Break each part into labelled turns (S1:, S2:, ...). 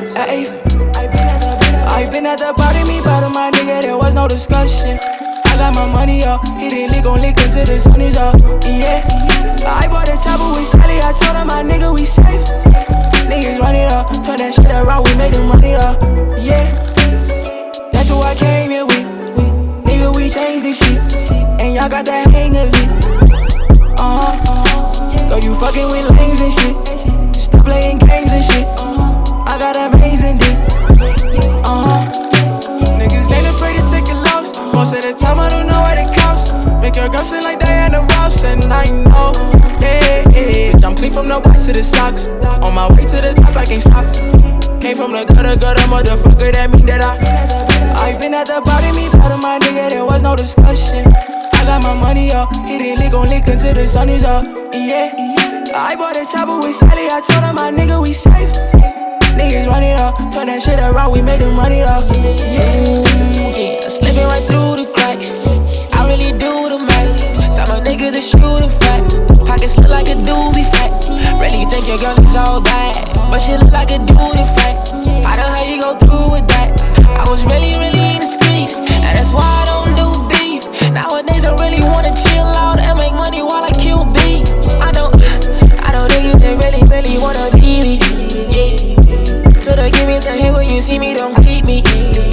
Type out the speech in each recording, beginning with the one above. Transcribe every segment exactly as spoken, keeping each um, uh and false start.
S1: Ay, I been at the, I been at the bottom, me bottom, my nigga, there was no discussion. I got my money up, hit it lick on lick until the sun is up. Yeah, I bought a chopper with Sally, I told her my nigga we safe. Niggas run it up, turn that shit around, we make them run it up. Yeah, that's who I came here with. Nigga, we changed this shit, and y'all got that hang of it. Uh huh. Girl, you fucking with lames and shit. Stop playing games and shit. I got amazing dick. Uh huh. Niggas ain't afraid to take a loss. Most of the time I don't know what it costs. Make your girl sing like Diana Ross, and I know. Yeah, yeah. Bitch, I'm clean from the bottom to the socks. On my way to the top, I can't stop. Came from the gutter, gutter, motherfucker. That mean that I. I been at the bottom, me bottom, my nigga. There was no discussion. I got my money up, hit it lick on lick until the sun is up. Yeah, I bought a chopper with Sally, I told her my nigga we safe. Niggas run it up, turn that shit around, we make them run it up. Yeah,
S2: yeah, slipping right through the cracks. I really do the math. Tell my nigga to shoot a fat. Pockets look like a doobie fat. Really think your girl is all bad, but she look like a dude in fact. I don't know how you go through with that. I was really, really in the streets, and that's why I don't do beef. Nowadays I really wanna chill out and make money while I kill beats. I know, I know niggas that really, really wanna be me. Yeah, so they give me some hate when you see me, don't creep me.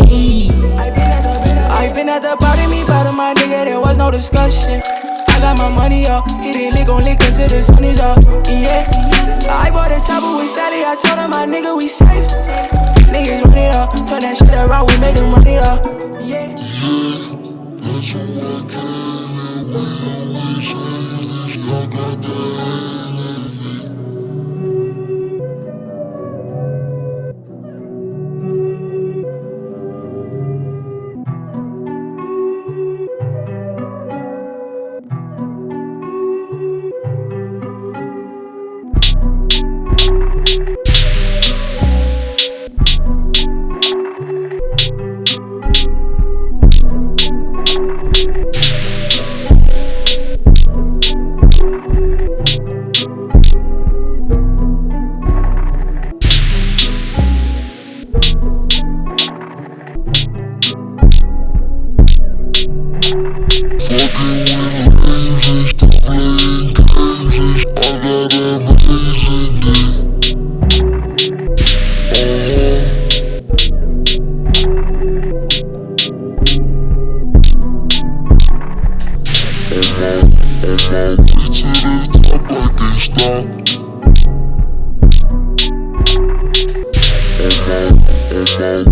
S1: I been at the, I been at the bottom, me bottom, my nigga, there was no discussion. I got my money up, hit it lick on lick until the sun is up. Yeah, I bought a chopper with Sally, I told her my nigga we safe. Niggas run it up, turn that shit around, we make them run it up. Yeah.
S3: That's who I came and we always change this. Y'all got the hang of it. On my